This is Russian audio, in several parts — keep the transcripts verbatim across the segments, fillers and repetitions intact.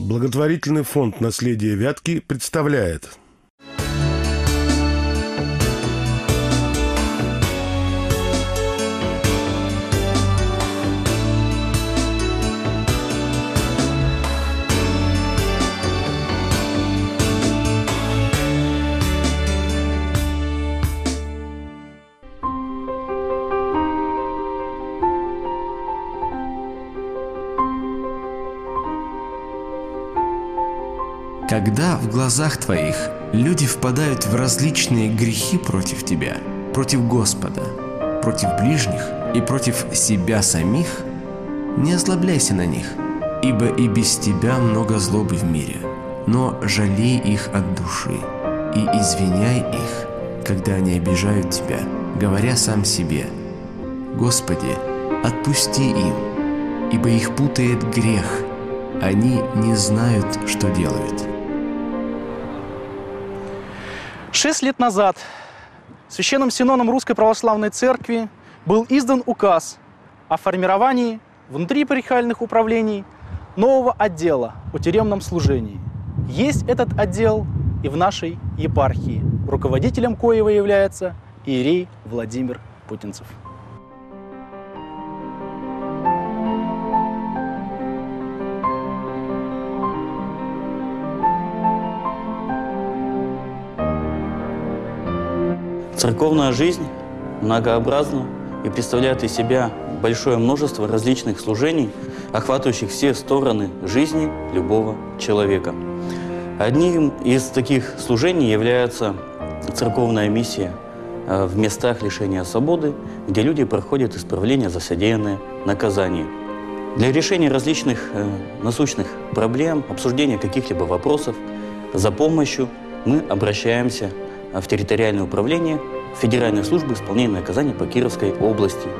Благотворительный фонд «Наследие Вятки» представляет. Когда в глазах твоих люди впадают в различные грехи против тебя, против Господа, против ближних и против себя самих, не озлобляйся на них, ибо и без тебя много злобы в мире, но жалей их от души и извиняй их, когда они обижают тебя, говоря сам себе: «Господи, отпусти им, ибо их путает грех, они не знают, что делают». Шесть лет назад Священным Синоном Русской Православной Церкви был издан указ о формировании внутрипарихиальных управлений нового отдела о тюремном служении. Есть этот отдел и в нашей епархии, руководителем коего является иерей Владимир Путинцев. Церковная жизнь многообразна и представляет из себя большое множество различных служений, охватывающих все стороны жизни любого человека. Одним из таких служений является церковная миссия в местах лишения свободы, где люди проходят исправление за содеянное наказание. Для решения различных насущных проблем, обсуждения каких-либо вопросов, за помощью мы обращаемся в территориальное управление Федеральной службы исполнения наказаний по Кировской области.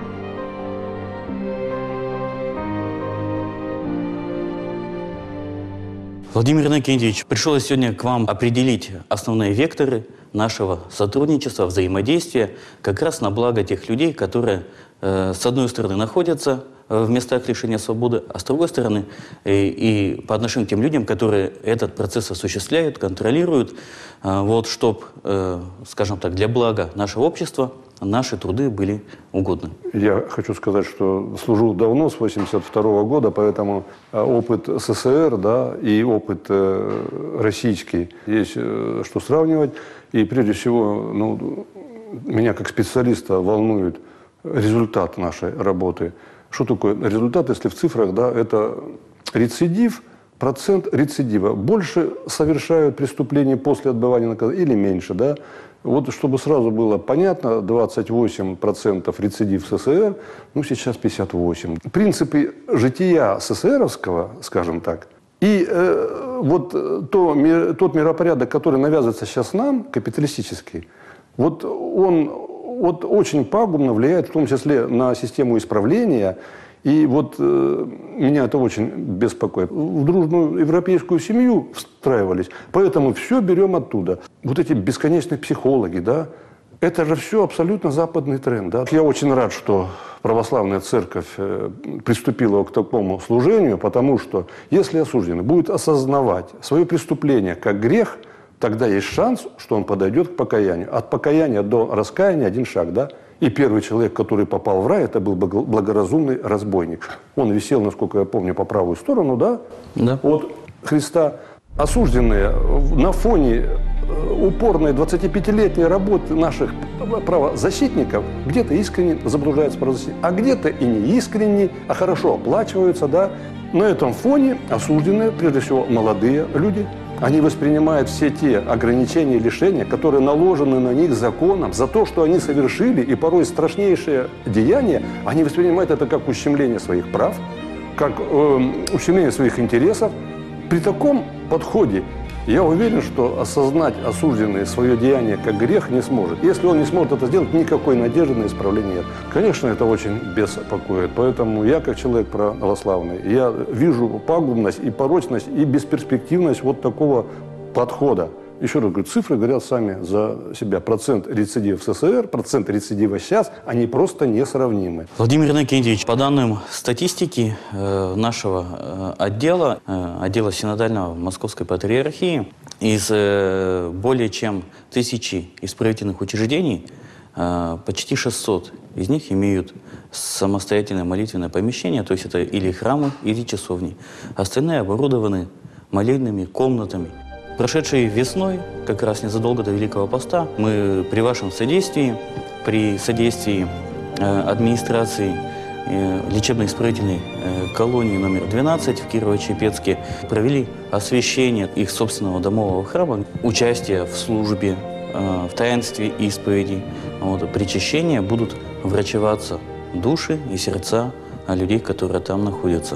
Владимир Иннокентьевич, пришлось сегодня к вам определить основные векторы нашего сотрудничества, взаимодействия, как раз на благо тех людей, которые, э, с одной стороны, находятся в местах лишения свободы, а с другой стороны, и, и по отношению к тем людям, которые этот процесс осуществляют, контролируют, э, вот, чтобы, э, скажем так, для блага нашего общества наши труды были угодны. Я хочу сказать, что служу давно, с восемьдесят второго года, поэтому опыт СССР, да, и опыт э, российский есть э, что сравнивать. И прежде всего, ну, меня как специалиста волнует результат нашей работы. Что такое результат, если в цифрах, да, это рецидив, процент рецидива. Больше совершают преступления после отбывания наказания или меньше, да? Вот чтобы сразу было понятно, двадцать восемь процентов рецидив СССР, ну сейчас пятьдесят восемь процентов. Принципы жития СССРовского, скажем так, и э, вот то, ми, тот миропорядок, который навязывается сейчас нам, капиталистический, вот он вот очень пагубно влияет в том числе на систему исправления. И вот э, меня это очень беспокоит. В дружную европейскую семью встраивались, поэтому все берем оттуда. Вот эти бесконечные психологи, да, это же все абсолютно западный тренд. Да? Я очень рад, что православная церковь э, приступила к такому служению, потому что если осужденный будет осознавать свое преступление как грех, тогда есть шанс, что он подойдет к покаянию. От покаяния до раскаяния один шаг, да? И первый человек, который попал в рай, это был благоразумный разбойник. Он висел, насколько я помню, по правую сторону, да? Да. От Христа. Осужденные на фоне упорной двадцатипятилетней работы наших правозащитников где-то искренне заблуждаются правозащитники, а где-то и не искренне, а хорошо оплачиваются, да? На этом фоне осужденные, прежде всего молодые люди, они воспринимают все те ограничения и лишения, которые наложены на них законом, за то, что они совершили, и порой страшнейшие деяния, они воспринимают это как ущемление своих прав, как э, ущемление своих интересов. При таком подходе я уверен, что осознать осужденный свое деяние как грех не сможет. Если он не сможет это сделать, никакой надежды на исправление нет. Конечно, это очень беспокоит. Поэтому я, как человек православный, я вижу пагубность и порочность, и бесперспективность вот такого подхода еще раз говорю, цифры говорят сами за себя. Процент рецидива в СССР, процент рецидива сейчас, они просто несравнимы. Владимир Иннокентьевич, по данным статистики э, нашего э, отдела, э, отдела синодального Московской Патриархии, из э, более чем тысячи исправительных учреждений, э, почти шестьсот из них имеют самостоятельное молитвенное помещение, то есть это или храмы, или часовни. Остальные оборудованы молельными комнатами. Прошедшей весной, как раз незадолго до Великого Поста, мы при вашем содействии, при содействии э, администрации э, лечебно-исправительной э, колонии номер двенадцать в Кирово-Чепецке провели освящение их собственного домового храма, участие в службе, э, в таинстве исповеди, вот, причащения будут врачеваться души и сердца людей, которые там находятся.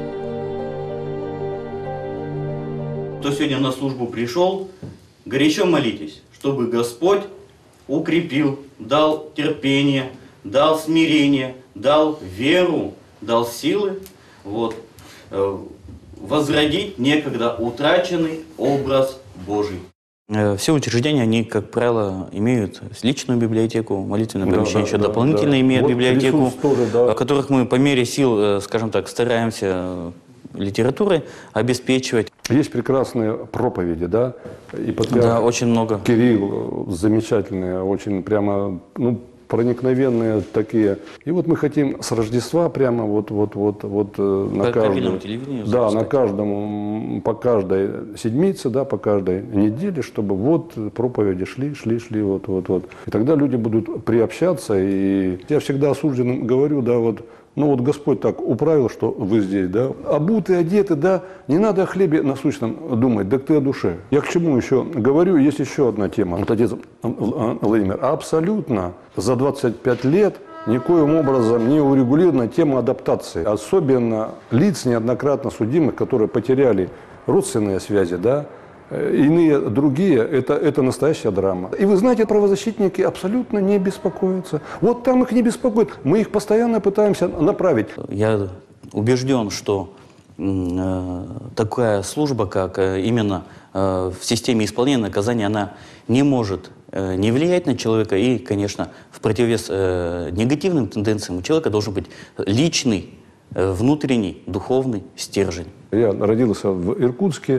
Кто сегодня на службу пришел, горячо молитесь, чтобы Господь укрепил, дал терпение, дал смирение, дал веру, дал силы, вот, э, возродить некогда утраченный образ Божий. Э, все учреждения, они, как правило, имеют личную библиотеку, молитвенное Да, помещение, да, еще да, дополнительно да. имеют Вот библиотеку, тоже, да. о которых мы по мере сил, э, скажем так, стараемся литературой обеспечивать. Есть прекрасные проповеди, да, и патриарх Да, очень много. Кирилл замечательные, очень прямо, ну, проникновенные такие. И вот мы хотим с Рождества прямо вот, вот, вот, вот на По каждом, телевидению да, запускать. на каждом, по каждой седмице, да, по каждой неделе, чтобы вот проповеди шли, шли, шли, вот, вот, вот. И тогда люди будут приобщаться. И я всегда осужденным говорю, да, вот. Ну вот Господь так управил, что вы здесь, да, обуты, одеты, да, не надо о хлебе насущном думать, да ты о душе. Я к чему еще говорю, есть еще одна тема. Вот отец Владимир, абсолютно за двадцать пять лет никоим образом не урегулирована тема адаптации. Особенно лиц, неоднократно судимых, которые потеряли родственные связи, да, иные другие, это, это настоящая драма. И вы знаете, правозащитники абсолютно не беспокоятся. Вот там их не беспокоит. Мы их постоянно пытаемся направить. Я убежден, что э, такая служба, как э, именно э, в системе исполнения наказания, она не может э, не влиять на человека. И, конечно, в противовес э, негативным тенденциям у человека должен быть личный, э, внутренний, духовный стержень. Я родился в Иркутске.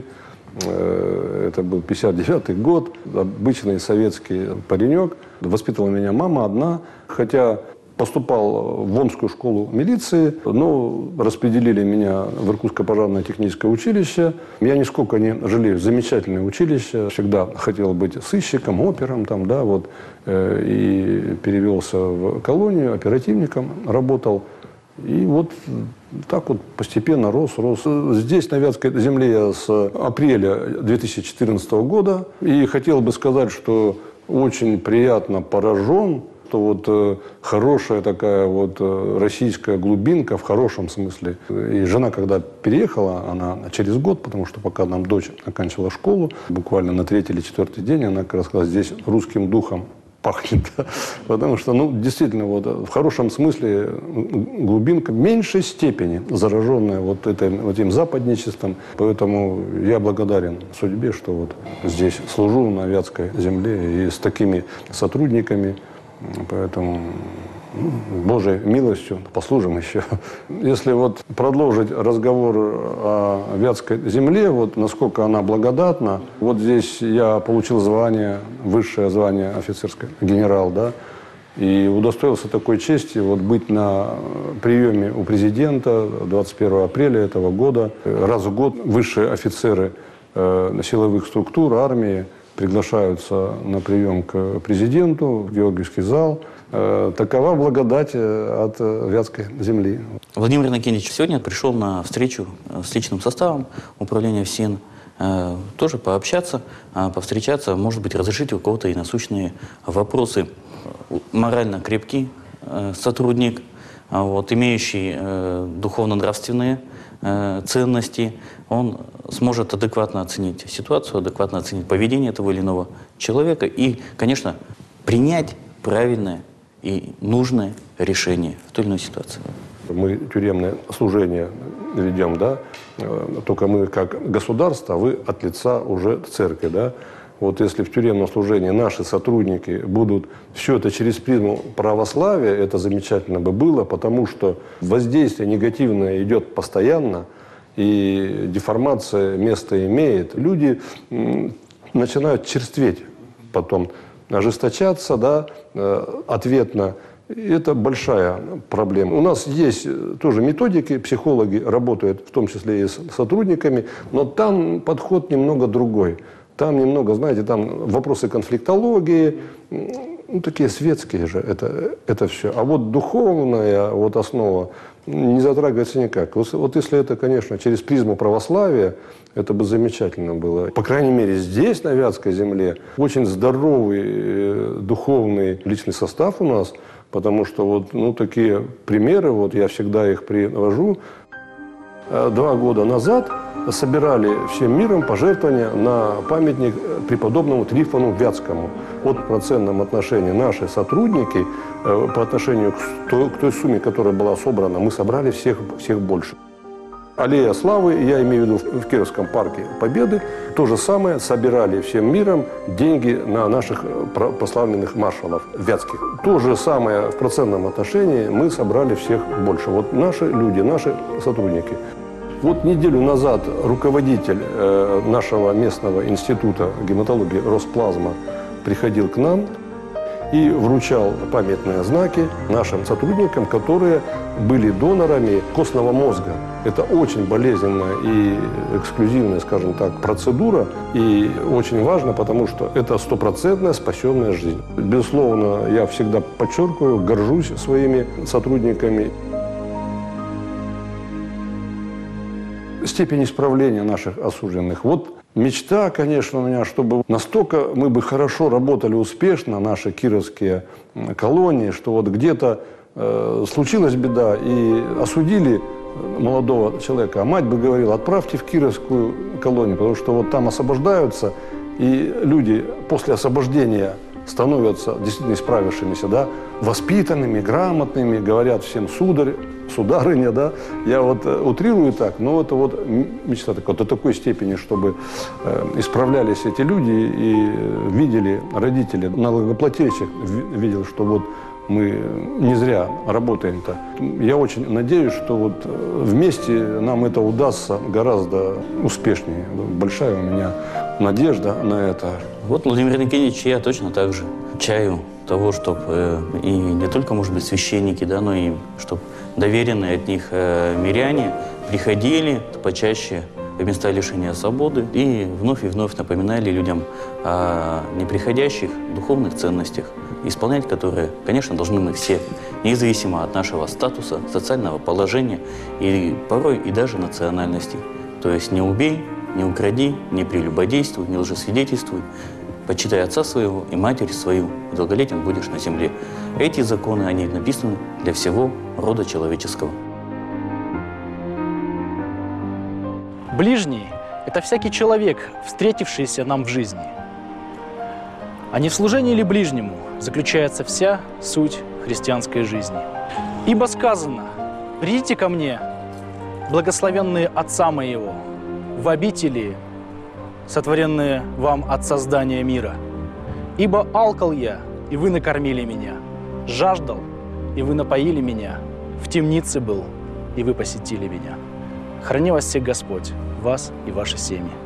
Это был пятьдесят девятый год, обычный советский паренек. Воспитывала меня мама одна, хотя поступал в Омскую школу милиции, но распределили меня в Иркутское пожарное техническое училище. Я нисколько не жалею, замечательное училище. Всегда хотел быть сыщиком, опером, там, да, вот, и перевелся в колонию, оперативником работал. И вот так вот постепенно рос, рос. Здесь, на Вятской земле, я с апреля две тысячи четырнадцатого года. И хотел бы сказать, что очень приятно поражен, что вот э, хорошая такая вот э, российская глубинка, в хорошем смысле. И жена, когда переехала, она через год, потому что пока нам дочь оканчивала школу, буквально на третий или четвертый день, она как раз сказала, здесь русским духом пахнет, да? Потому что, ну, действительно, вот, в хорошем смысле глубинка в меньшей степени зараженная вот этим, вот этим западничеством. Поэтому я благодарен судьбе, что вот здесь служу на Вятской земле и с такими сотрудниками. Поэтому, ну, Божьей милостью послужим еще. Если вот продолжить разговор о Вятской земле, вот насколько она благодатна, вот здесь я получил звание, высшее звание офицерское, генерал, да, и удостоился такой чести вот быть на приеме у президента двадцать первого апреля этого года. Раз в год высшие офицеры э, силовых структур, армии приглашаются на прием к президенту в Георгиевский зал. Э, такова благодать от Вятской земли. Владимир Иннокентьевич сегодня пришел на встречу с личным составом управления ФСИН, э, тоже пообщаться, э, повстречаться, может быть, разрешить у кого-то и насущные вопросы. Морально крепкий э, сотрудник, э, вот, имеющий э, духовно-нравственные э, ценности, он сможет адекватно оценить ситуацию, адекватно оценить поведение того или иного человека и, конечно, принять правильное и нужное решение в той или иной ситуации. Мы тюремное служение ведем, да, только мы как государство, а вы от лица уже церкви, да. вот если в тюремном служении наши сотрудники будут все это через призму православия, это замечательно бы было, потому что воздействие негативное идет постоянно, и деформация место имеет. Люди начинают черстветь, потом ожесточаться, да, ответно. Это большая проблема. У нас есть тоже методики, психологи работают в том числе и с сотрудниками, но там подход немного другой. Там немного, знаете, там вопросы конфликтологии, ну, такие светские же, это, это все. А вот духовная вот основа не затрагивается никак. Вот, вот если это, конечно, через призму православия, это бы замечательно было. По крайней мере, здесь, на Вятской земле, очень здоровый э, духовный личный состав у нас, потому что вот, ну, такие примеры, вот я всегда их привожу. Два года назад собирали всем миром пожертвования на памятник преподобному Трифону Вятскому. Вот в процентном отношении наши сотрудники э, по отношению к той, к той сумме, которая была собрана, мы собрали всех, всех больше. Аллея Славы, я имею в виду в Кировском парке Победы, то же самое, собирали всем миром деньги на наших прославленных маршалов вятских. То же самое в процентном отношении мы собрали всех больше. Вот наши люди, наши сотрудники. Вот неделю назад руководитель э, нашего местного института гематологии Росплазма приходил к нам и вручал памятные знаки нашим сотрудникам, которые были донорами костного мозга. Это очень болезненная и эксклюзивная, скажем так, процедура. И очень важно, потому что это стопроцентная спасенная жизнь. Безусловно, я всегда подчеркиваю, горжусь своими сотрудниками. Степень исправления наших осужденных. Вот мечта, конечно, у меня, чтобы настолько мы бы хорошо работали успешно, наши кировские колонии, что вот где-то э, случилась беда и осудили молодого человека, а мать бы говорила, отправьте в кировскую колонию, потому что вот там освобождаются, и люди после освобождения становятся действительно исправившимися, да, воспитанными, грамотными, говорят всем сударь, сударыня, да. Я вот утрирую так, но это вот мечта такая, до такой степени, чтобы э, исправлялись эти люди и видели родители, налогоплательщик видел, что вот мы не зря работаем-то. Я очень надеюсь, что вот вместе нам это удастся гораздо успешнее. Большая у меня надежда на это. Вот, Владимир Никитич, я точно так же чаю того, чтобы э, и не только, может быть, священники, да, но и чтобы доверенные от них э, миряне приходили почаще в места лишения свободы и вновь и вновь напоминали людям о неприходящих духовных ценностях, исполнять которые, конечно, должны мы все, независимо от нашего статуса, социального положения и порой и даже национальности. То есть не убей, не укради, не прелюбодействуй, не лжесвидетельствуй, почитай отца своего и матерь свою, и долголетен будешь на земле. Эти законы, они написаны для всего рода человеческого. Ближний – это всякий человек, встретившийся нам в жизни. А не в служении ли ближнему заключается вся суть христианской жизни. Ибо сказано: «Придите ко мне, благословенные Отца моего, в обители, сотворенные вам от создания мира. Ибо алкал я, и вы накормили меня, жаждал, и вы напоили меня, в темнице был, и вы посетили меня. Храни вас всех Господь, вас и ваши семьи».